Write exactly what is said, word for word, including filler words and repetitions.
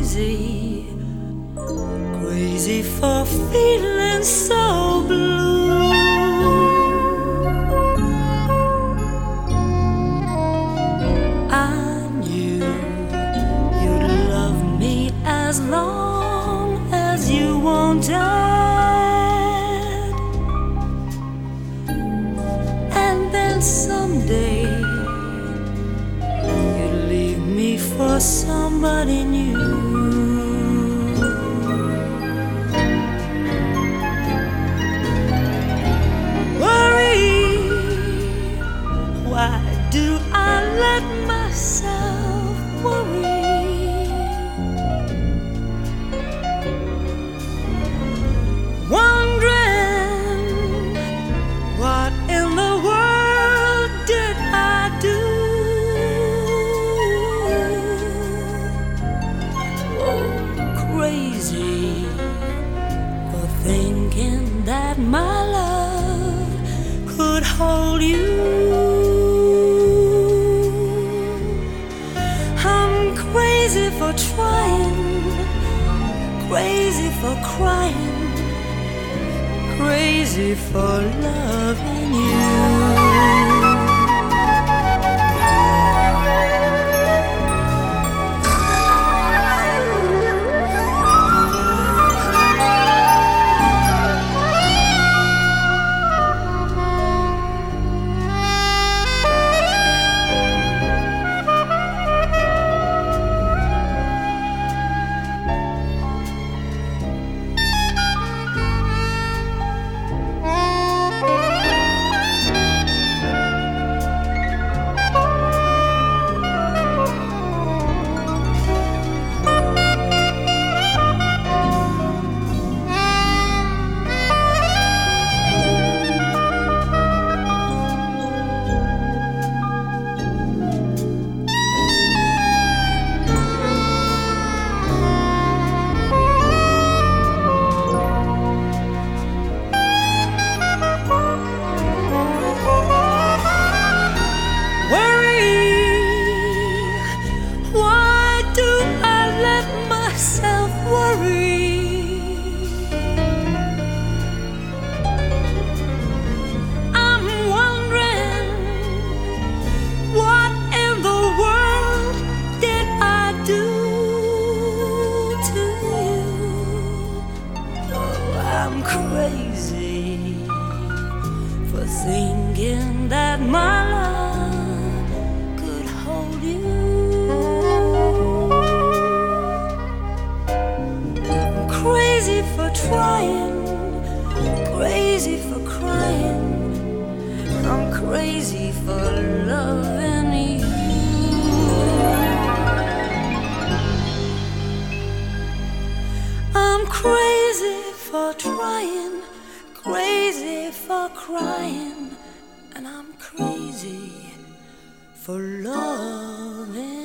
crazy, crazy for feeling so blue. I knew you'd love me as long as you wanted, and then someday you'd leave me for somebody new. Why do I let myself worry? Wondering what in the world did I do? Oh, crazy for thinking that my love could hold you. Crazy for trying, crazy for crying, crazy for loving you. Crazy for thinking that my love could hold you. I'm crazy for trying, crazy for crying, I'm crazy for loving you. I'm crazy for trying, crazy for crying, and I'm crazy for loving.